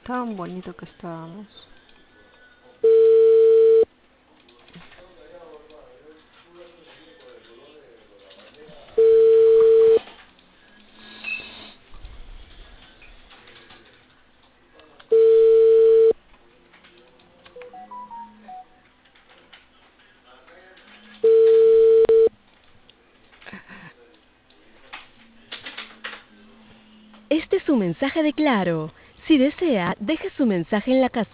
Tan bonito que estábamos. Este es su mensaje de Claro. Si desea, deje su mensaje en la casilla.